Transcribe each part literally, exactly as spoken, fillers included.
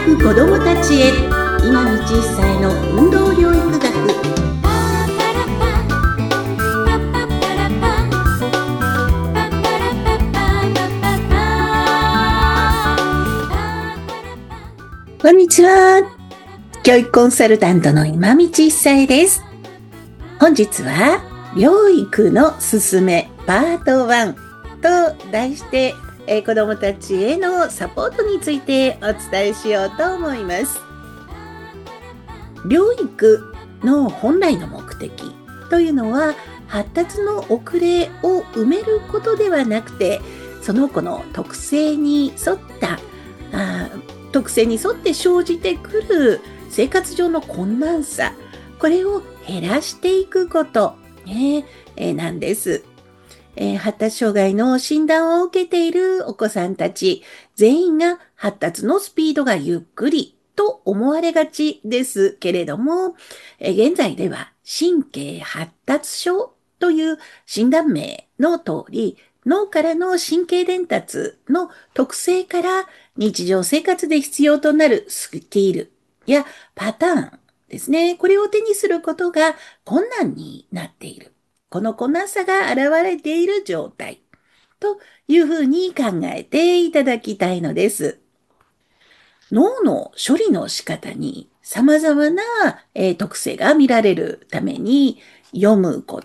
く子どもたちへ今道一歳の運動療育学。こんにちは。教育コンサルタントの今道一歳です。本日は療育のすすめパートワンと題して、えー、子どもたちへのサポートについてお伝えしようと思います。療育の本来の目的というのは、発達の遅れを埋めることではなくて、その子の特性に沿ったあ特性に沿って生じてくる生活上の困難さ、これを減らしていくこと、ねえー、なんです。えー、発達障害の診断を受けているお子さんたち、全員が発達のスピードがゆっくりと思われがちですけれども、えー、現在では神経発達症という診断名の通り、脳からの神経伝達の特性から日常生活で必要となるスキルやパターンですね。これを手にすることが困難になっている。この困難さが現れている状態というふうに考えていただきたいのです。脳の処理の仕方に様々な、えー、特性が見られるために、読むこと、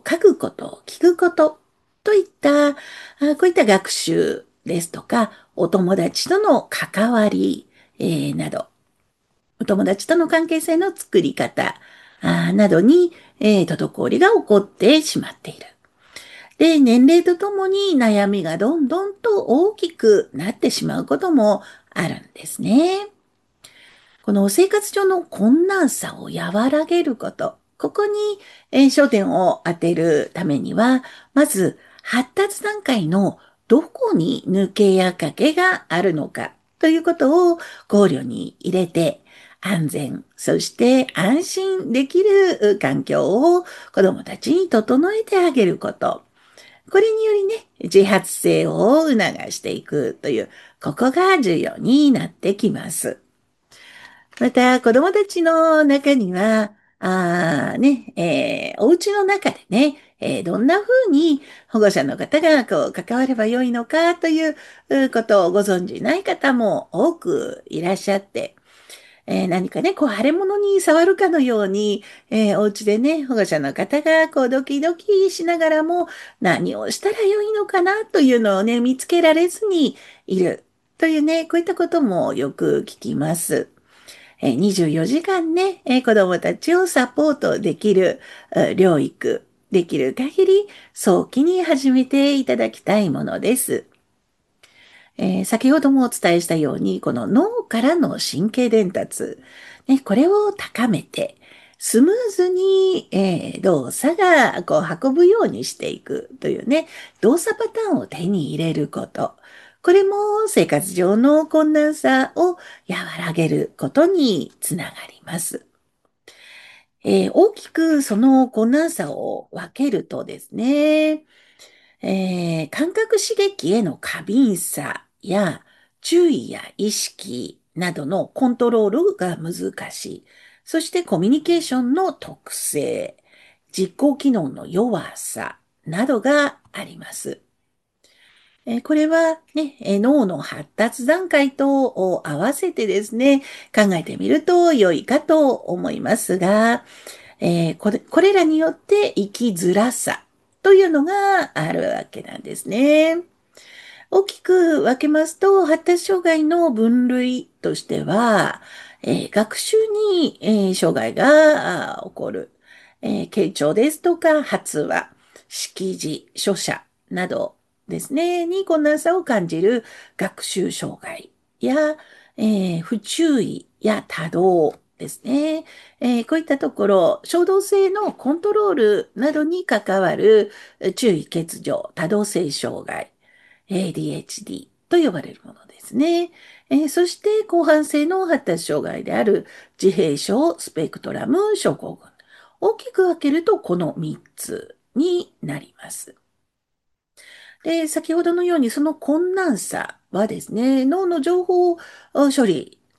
書くこと、聞くことといったあこういった学習ですとか、お友達との関わり、えー、など、お友達との関係性の作り方あなどに、えー、滞りが起こってしまっている。で、年齢とともに悩みがどんどんと大きくなってしまうこともあるんですね。この生活上の困難さを和らげること、ここに、えー、焦点を当てるためには、まず発達段階のどこに抜けやかけがあるのかということを考慮に入れて、安全、そして安心できる環境を子どもたちに整えてあげること。これによりね、自発性を促していくという、ここが重要になってきます。また、子どもたちの中には、あね、えー、お家の中でね、えー、どんな風に保護者の方がこう関わればよいのかということをご存じない方も多くいらっしゃって、えー、何かね、こう腫れ物に触るかのように、えー、お家でね、保護者の方がこうドキドキしながらも何をしたらよいのかなというのをね、見つけられずにいるというね、こういったこともよく聞きます。にじゅうよじかんね、子供たちをサポートできる療育、できる限り早期に始めていただきたいものです。えー、先ほどもお伝えしたように、この脳からの神経伝達、ね、これを高めて、スムーズに、えー、動作がこう運ぶようにしていくというね、動作パターンを手に入れること。これも生活上の困難さを和らげることにつながります。えー、大きくその困難さを分けるとですね、えー、感覚刺激への過敏さや注意や意識などのコントロールが難しい。そしてコミュニケーションの特性、実行機能の弱さなどがあります。これはね、脳の発達段階と合わせてですね、考えてみると良いかと思いますが、えー、これ、これらによって生きづらさというのがあるわけなんですね。大きく分けますと、発達障害の分類としては、えー、学習に、えー、障害が起こる、えー、傾聴ですとか発話、識字、書写などですね、に困難さを感じる学習障害や、えー、不注意や多動ですね、えー。こういったところ、衝動性のコントロールなどに関わる注意欠如、多動性障害、エーディーエイチディー と呼ばれるものですね。えー、そして広範性の発達障害である自閉症スペクトラム症候群。大きく分けるとこのみっつになります。で、先ほどのようにその困難さはですね、脳の情報処理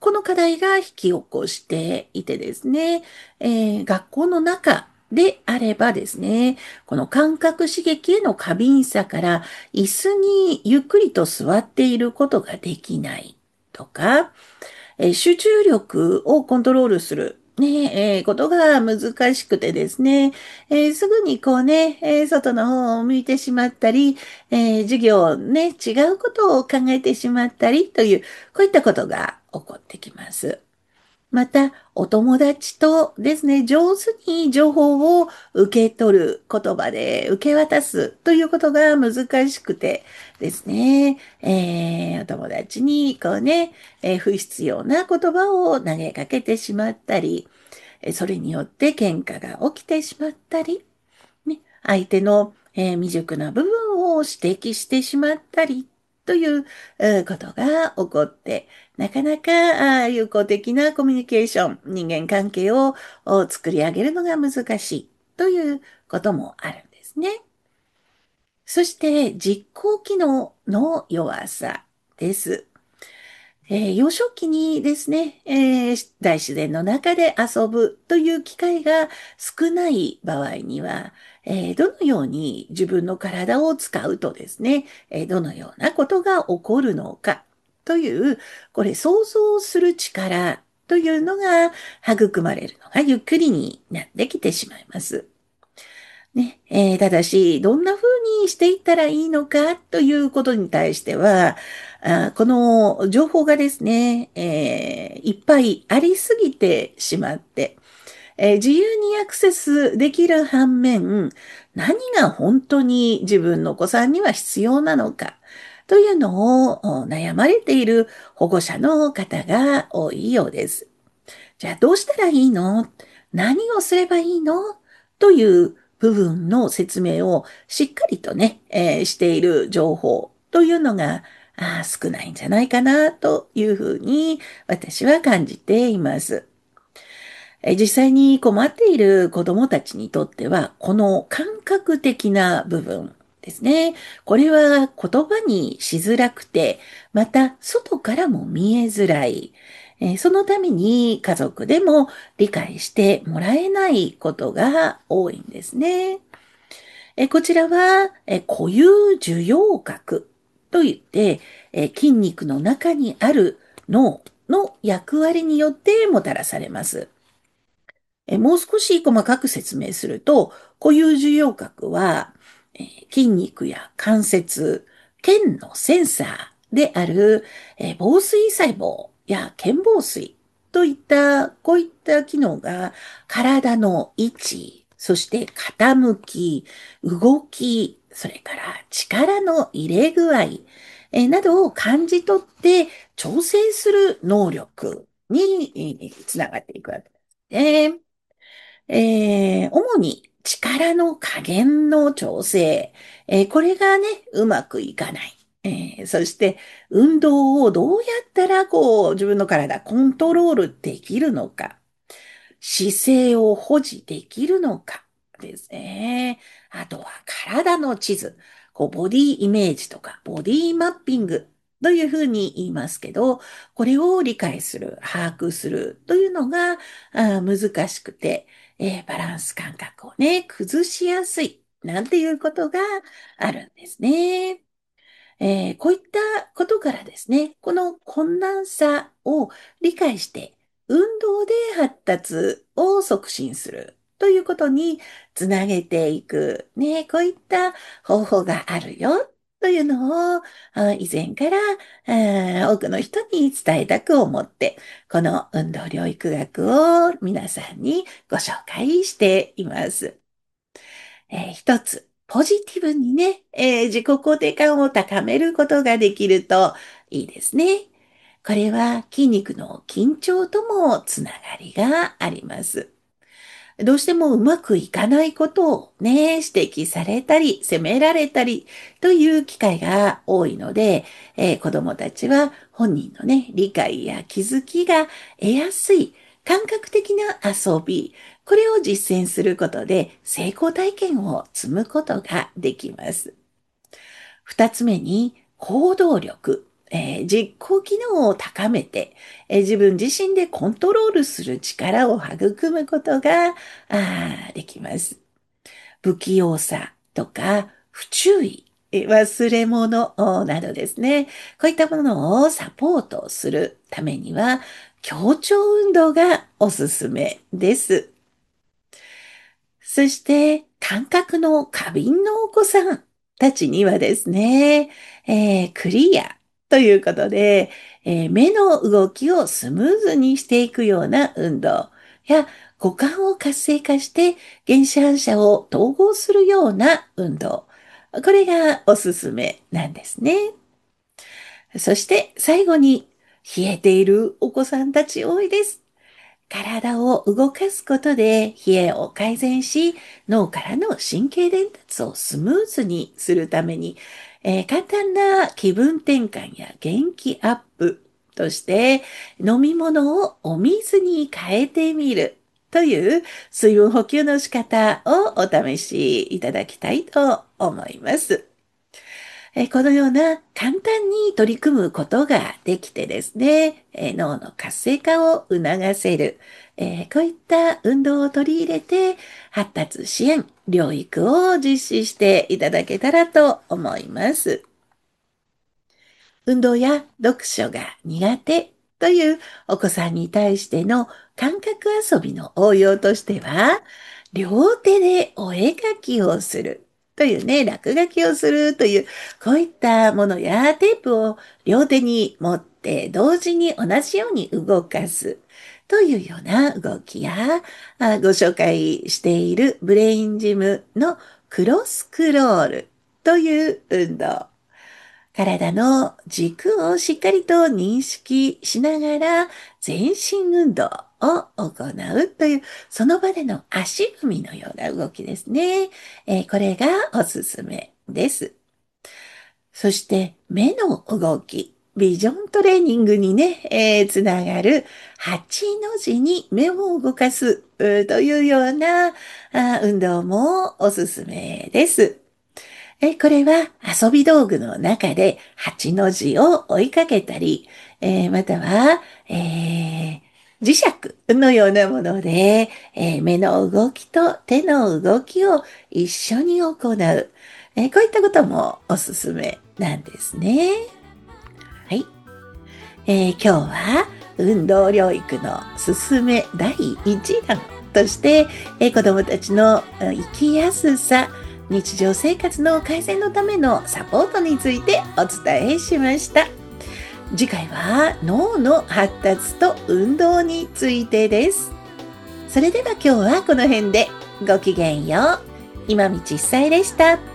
この課題が引き起こしていてですね、えー学校の中であればですね、この感覚刺激への過敏さから椅子にゆっくりと座っていることができないとか、えー集中力をコントロールする、ね、えーことが難しくてですね、えーすぐにこうね、えー外の方を向いてしまったり、えー授業ね、違うことを考えてしまったりという、こういったことが起こってきます。また、お友達とですね、上手に情報を受け取る言葉で受け渡すということが難しくてですね、えーお友達にこうね、えー不必要な言葉を投げかけてしまったり、えーそれによって喧嘩が起きてしまったり、ね、相手の、えー未熟な部分を指摘してしまったりという、えーことが起こって、なかなかあー有効的なコミュニケーション、人間関係をお作り上げるのが難しいということもあるんですね。そして実行機能の弱さです。えー幼少期にですね、えー大自然の中で遊ぶという機会が少ない場合には、えーどのように自分の体を使うとですね、えーどのようなことが起こるのかという、これ想像する力というのが育まれるのがゆっくりになってきてしまいます。ね、えーただし、どんな風にしていったらいいのかということに対しては、あこの情報がですね、えーいっぱいありすぎてしまって、えー自由にアクセスできる反面、何が本当に自分のお子さんには必要なのかというのをお悩まれている保護者の方が多いようです。じゃあどうしたらいいの？何をすればいいの？という部分の説明をしっかりとね、えーしている情報というのがあー少ないんじゃないかなというふうに私は感じています。えー実際に困っている子どもたちにとっては、この感覚的な部分ですね。これは言葉にしづらくて、また外からも見えづらい。えーそのために家族でも理解してもらえないことが多いんですね。えーこちらは、えー固有受容核といって、えー筋肉の中にある脳の役割によってもたらされます。えもう少し細かく説明すると、固有受容核は、えー筋肉や関節、腱のセンサーである、えー防水細胞や腱紡錘といった、こういった機能が体の位置、そして傾き、動き、それから力の入れ具合、えーなどを感じ取って調整する能力にえーつながっていくわけですね。えー主に力の加減の調整、えーこれがね、うまくいかない。えーそして、運動をどうやったら、こう、自分の体コントロールできるのか。姿勢を保持できるのかですね。あとは体の地図、こうボディイメージとかボディマッピングというふうに言いますけど、これを理解する、把握するというのがあ難しくて、えーバランス感覚をね、崩しやすいなんていうことがあるんですね。えーこういったことからですね、この困難さを理解して、運動で発達を促進するということにつなげていく、ね、こういった方法があるよというのをあ以前からあ多くの人に伝えたく思って、この運動療育学を皆さんにご紹介しています。えー一つ、ポジティブにね、えー自己肯定感を高めることができるといいですね。これは筋肉の緊張ともつながりがあります。どうしてもうまくいかないことをね、指摘されたり、責められたりという機会が多いので、えー子供たちは本人のね、理解や気づきが得やすい感覚的な遊び、これを実践することで成功体験を積むことができます。二つ目に行動力。 えー実行機能を高めて、えー自分自身でコントロールする力を育むことがあーできます。不器用さとか不注意、え忘れ物おなどですね。こういったものをサポートするためには、協調運動がおすすめです。そして、感覚の過敏のお子さんたちにはですね、えークリアということで、えー目の動きをスムーズにしていくような運動や、五感を活性化して原子反射を統合するような運動。これがおすすめなんですね。そして最後に、冷えているお子さんたち多いです。体を動かすことで冷えを改善し、脳からの神経伝達をスムーズにするために、えー簡単な気分転換や元気アップとして、飲み物をお水に変えてみるという水分補給の仕方をお試しいただきたいと思います。えーこのような簡単に取り組むことができてですね、えー脳の活性化を促せる、えーこういった運動を取り入れて発達支援、療育を実施していただけたらと思います。運動や読書が苦手というお子さんに対しての感覚遊びの応用としては、両手でお絵描きをするというね、落書きをするという、こういったものやテープを両手に持って同時に同じように動かすというような動きや、あご紹介しているブレインジムのクロスクロールという運動。体の軸をしっかりと認識しながら全身運動を行うという、その場での足踏みのような動きですね。えーこれがおすすめです。そして目の動き、ビジョントレーニングにね、えーつながるはちの字に目を動かすうーというようなあ運動もおすすめです。え、これは遊び道具の中ではちの字を追いかけたり、えーまたは、えー磁石のようなもので、えー目の動きと手の動きを一緒に行う。えーこういったこともおすすめなんですね。はい。えー今日は運動療育のすすめだいいちだんとして、えー子どもたちのうん生きやすさ、日常生活の改善のためのサポートについてお伝えしました。次回は脳の発達と運動についてです。それでは今日はこの辺でごきげんよう。今道久恵でした。